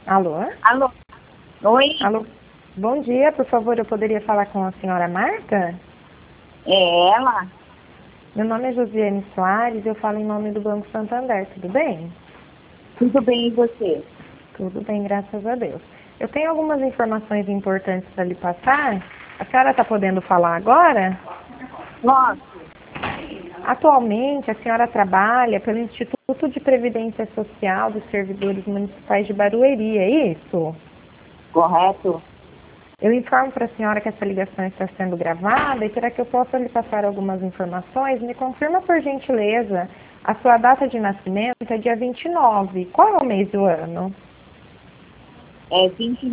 Alô? Alô? Oi? Alô? Bom dia, por favor, eu poderia falar com a senhora Marta? É ela? Meu nome é Josiane Soares e eu falo em nome do Banco Santander, tudo bem? Tudo bem, e você? Tudo bem, graças a Deus. Eu tenho algumas informações importantes para lhe passar. A senhora está podendo falar agora? Nossa, Atualmente, a senhora trabalha pelo Instituto de Previdência Social dos Servidores Municipais de Barueri, é isso? correto? Eu informo para a senhora que essa ligação está sendo gravada e para que eu possa lhe passar algumas informações, me confirma por gentileza, a sua data de nascimento é dia 29. Qual é o mês do ano? É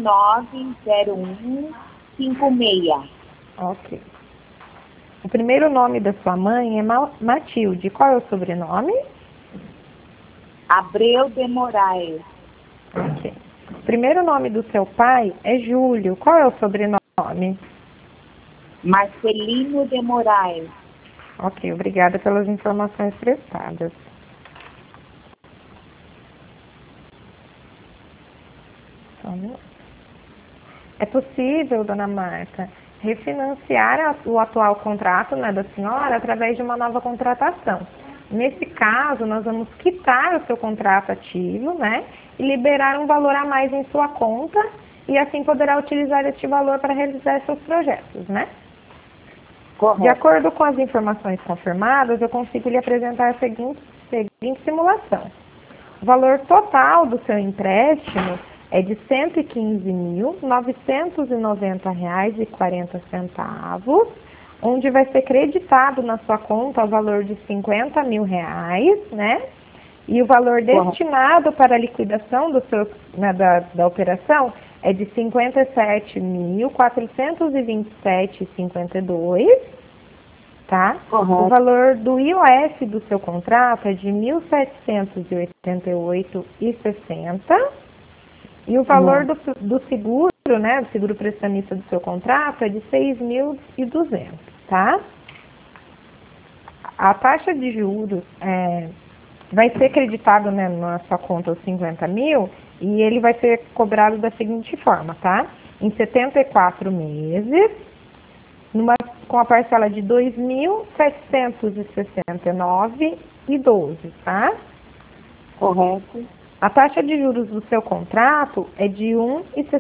290156. Ok. O primeiro nome da sua mãe é Matilde. Qual é o sobrenome? Abreu de Moraes. Ok. O primeiro nome do seu pai é Júlio. Qual é o sobrenome? Marcelino de Moraes. Ok, obrigada pelas informações prestadas. Só um minuto. É possível, dona Marta, refinanciar o atual contrato, né, da senhora através de uma nova contratação. Nesse caso, nós vamos quitar o seu contrato ativo, né, e liberar um valor a mais em sua conta e assim poderá utilizar este valor para realizar seus projetos, né? De Correto. acordo com as informações confirmadas, eu consigo lhe apresentar a seguinte simulação. O valor total do seu empréstimo é de R$ 115.990,40, onde vai ser creditado na sua conta o valor de R$ 50 mil, né? E o valor destinado para a liquidação do seu, né, da operação é de R$ 57.427,52. Tá? Correto. O valor do IOF do seu contrato é de R$ 1.788,60 e o valor do seguro, né, do seguro prestamista do seu contrato é de R$ 6.200, tá? A taxa de juros vai ser creditado, né, na sua conta os 50 mil e ele vai ser cobrado da seguinte forma, tá? Em 74 meses, com a parcela de R$ 2.769,12, tá? Correto. A taxa de juros do seu contrato é de 1,60.